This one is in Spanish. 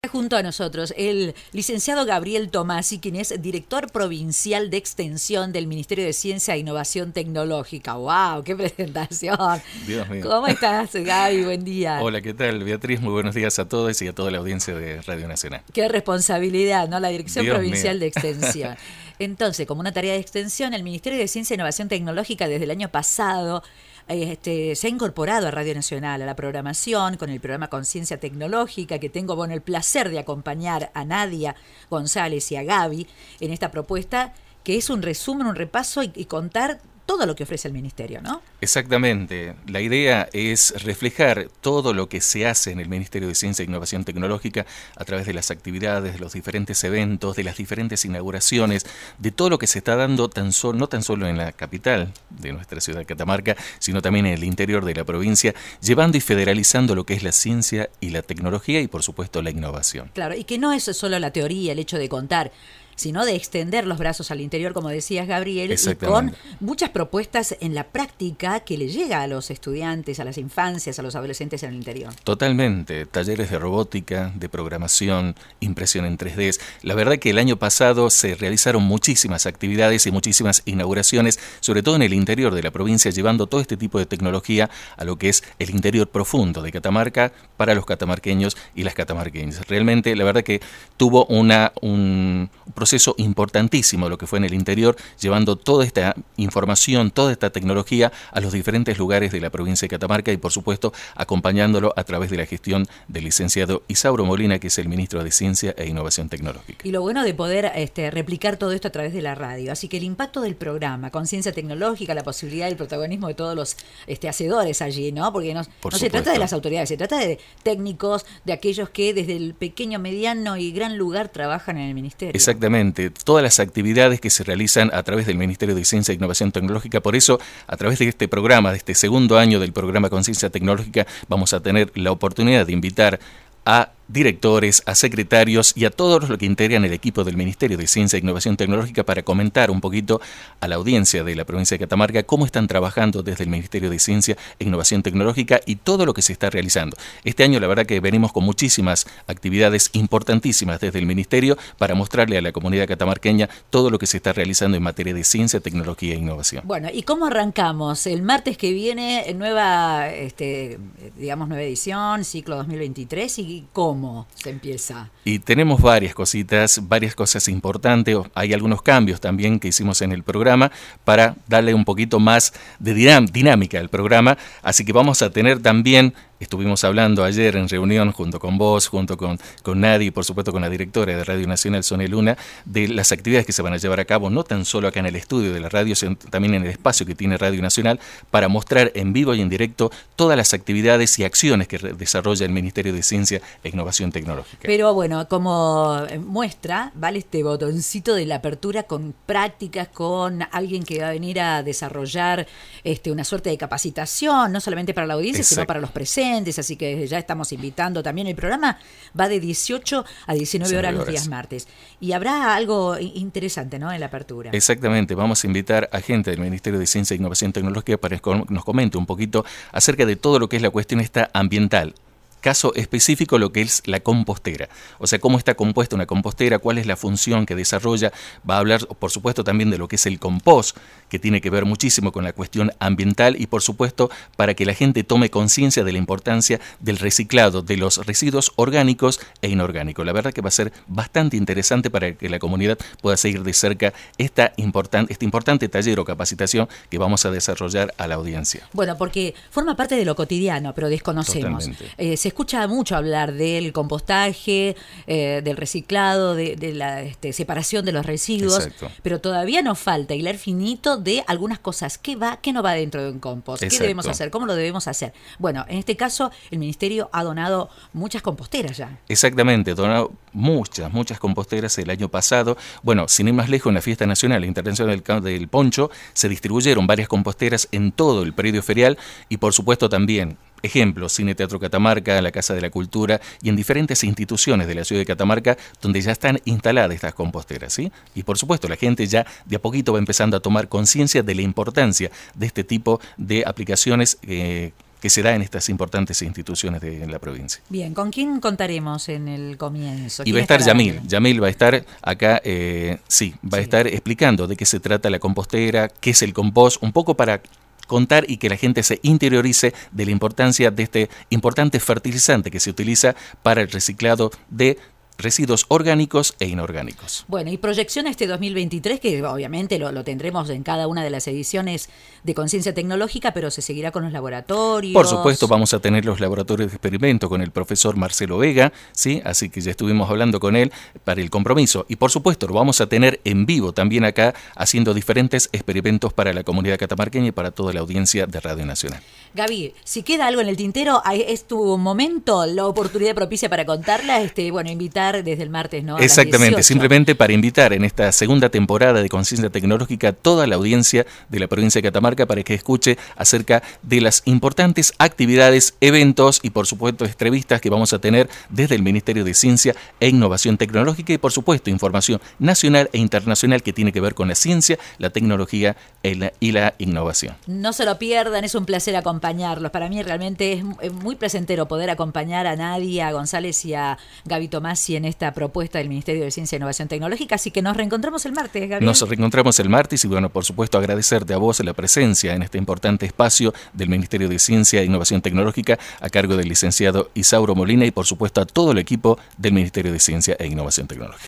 Junto a nosotros el licenciado Gabriel Tomasi, quien es director provincial de extensión del Ministerio de Ciencia e Innovación Tecnológica. ¡Wow! ¡Qué presentación! Dios mío. ¿Cómo estás, Gaby? Buen día. Hola, ¿qué tal, Beatriz? Muy buenos días a todos y a toda la audiencia de Radio Nacional. Qué responsabilidad, ¿no? La Dirección Dios Provincial mío. de Extensión. Entonces, como una tarea de extensión, el Ministerio de Ciencia e Innovación Tecnológica desde el año pasado se ha incorporado a Radio Nacional, a la programación, con el programa Conciencia Tecnológica, que tengo el placer de acompañar a Nadia González y a Gaby en esta propuesta, que es un resumen, un repaso y contar todo lo que ofrece el Ministerio, ¿no? Exactamente. La idea es reflejar todo lo que se hace en el Ministerio de Ciencia e Innovación Tecnológica a través de las actividades, de los diferentes eventos, de las diferentes inauguraciones, de todo lo que se está dando no tan solo en la capital de nuestra ciudad de Catamarca, sino también en el interior de la provincia, llevando y federalizando lo que es la ciencia y la tecnología y, por supuesto, la innovación. Claro, y que no es solo la teoría, el hecho de contar, sino de extender los brazos al interior, como decías, Gabriel, y con muchas propuestas en la práctica que le llega a los estudiantes, a las infancias, a los adolescentes en el interior. Totalmente, talleres de robótica, de programación, impresión en 3D. La verdad que el año pasado se realizaron muchísimas actividades y muchísimas inauguraciones, sobre todo en el interior de la provincia, llevando todo este tipo de tecnología a lo que es el interior profundo de Catamarca para los catamarqueños y las catamarqueñas. Realmente, la verdad que tuvo un proceso importantísimo lo que fue en el interior, llevando toda esta información, toda esta tecnología a los diferentes lugares de la provincia de Catamarca y, por supuesto, acompañándolo a través de la gestión del licenciado Isauro Molina, que es el ministro de Ciencia e Innovación Tecnológica. Y lo bueno de poder replicar todo esto a través de la radio. Así que el impacto del programa, Conciencia Tecnológica, la posibilidad del protagonismo de todos los hacedores allí, ¿no? Porque no se trata de las autoridades, se trata de técnicos, de aquellos que desde el pequeño, mediano y gran lugar trabajan en el ministerio. Exactamente, todas las actividades que se realizan a través del Ministerio de Ciencia e Innovación Tecnológica. Por eso, a través de este programa, de este segundo año del programa Conciencia Tecnológica, vamos a tener la oportunidad de invitar a directores, a secretarios y a todos los que integran el equipo del Ministerio de Ciencia e Innovación Tecnológica para comentar un poquito a la audiencia de la provincia de Catamarca cómo están trabajando desde el Ministerio de Ciencia e Innovación Tecnológica y todo lo que se está realizando. Este año la verdad que venimos con muchísimas actividades importantísimas desde el Ministerio para mostrarle a la comunidad catamarqueña todo lo que se está realizando en materia de ciencia, tecnología e innovación. Bueno, ¿y cómo arrancamos? El martes que viene, nueva edición, ciclo 2023, ¿y cómo se empieza? Y tenemos varias cosas importantes. Hay algunos cambios también que hicimos en el programa para darle un poquito más de dinámica al programa. Así que vamos a tener también, estuvimos hablando ayer en reunión junto con vos, junto con Nadia y por supuesto con la directora de Radio Nacional, Sonia Luna, de las actividades que se van a llevar a cabo, no tan solo acá en el estudio de la radio, sino también en el espacio que tiene Radio Nacional, para mostrar en vivo y en directo todas las actividades y acciones que desarrolla el Ministerio de Ciencia e Innovación Tecnológica. Pero bueno, como muestra, vale este botoncito de la apertura con prácticas, con alguien que va a venir a desarrollar una suerte de capacitación, no solamente para la audiencia, sino para los presentes, así que ya estamos invitando también. El programa va de 18 a 19 horas los días martes. Y habrá algo interesante, ¿no?, en la apertura. Exactamente, vamos a invitar a gente del Ministerio de Ciencia e Innovación Tecnológica para que nos comente un poquito acerca de todo lo que es la cuestión ambiental. Caso específico, lo que es la compostera, o sea, cómo está compuesta una compostera, cuál es la función que desarrolla. Va a hablar, por supuesto, también de lo que es el compost, que tiene que ver muchísimo con la cuestión ambiental y, por supuesto, para que la gente tome conciencia de la importancia del reciclado de los residuos orgánicos e inorgánicos. La verdad que va a ser bastante interesante para que la comunidad pueda seguir de cerca este importante taller o capacitación que vamos a desarrollar a la audiencia. Bueno, porque forma parte de lo cotidiano, pero desconocemos. Se escucha mucho hablar del compostaje, del reciclado, de la separación de los residuos. Exacto. Pero todavía nos falta hilar finito de algunas cosas. ¿Qué va, qué no va dentro de un compost? Exacto. ¿Qué debemos hacer? ¿Cómo lo debemos hacer? Bueno, en este caso, el Ministerio ha donado muchas composteras ya. Exactamente, donado muchas composteras el año pasado. Bueno, sin ir más lejos, en la Fiesta Nacional Internacional del Poncho se distribuyeron varias composteras en todo el predio ferial y, por supuesto, también ejemplos, Cine Teatro Catamarca, la Casa de la Cultura y en diferentes instituciones de la ciudad de Catamarca donde ya están instaladas estas composteras, ¿sí? Y por supuesto la gente ya de a poquito va empezando a tomar conciencia de la importancia de este tipo de aplicaciones que se da en estas importantes instituciones de la provincia. Bien, ¿con quién contaremos en el comienzo? Y va a estar Yamil. Yamil va a estar acá, va a estar explicando de qué se trata la compostera, qué es el compost, un poco para contar y que la gente se interiorice de la importancia de este importante fertilizante que se utiliza para el reciclado de residuos orgánicos e inorgánicos. Bueno, y proyección a este 2023, que obviamente lo tendremos en cada una de las ediciones de Conciencia Tecnológica, pero se seguirá con los laboratorios. Por supuesto, vamos a tener los laboratorios de experimento con el profesor Marcelo Vega, ¿sí? Así que ya estuvimos hablando con él para el compromiso. Y por supuesto, lo vamos a tener en vivo también acá, haciendo diferentes experimentos para la comunidad catamarqueña y para toda la audiencia de Radio Nacional. Gaby, si queda algo en el tintero, es tu momento, la oportunidad propicia para contarla, invitar desde el martes, ¿no? Exactamente, simplemente para invitar en esta segunda temporada de Conciencia Tecnológica a toda la audiencia de la provincia de Catamarca para que escuche acerca de las importantes actividades, eventos y por supuesto entrevistas que vamos a tener desde el Ministerio de Ciencia e Innovación Tecnológica y por supuesto información nacional e internacional que tiene que ver con la ciencia, la tecnología y la innovación. No se lo pierdan, es un placer acompañarlos. Para mí realmente es muy placentero poder acompañar a Nadia, a González y a Gaby Tomasi en esta propuesta del Ministerio de Ciencia e Innovación Tecnológica, así que nos reencontramos el martes, Gabriel. Nos reencontramos el martes y bueno, por supuesto agradecerte a vos la presencia en este importante espacio del Ministerio de Ciencia e Innovación Tecnológica a cargo del licenciado Isauro Molina y por supuesto a todo el equipo del Ministerio de Ciencia e Innovación Tecnológica.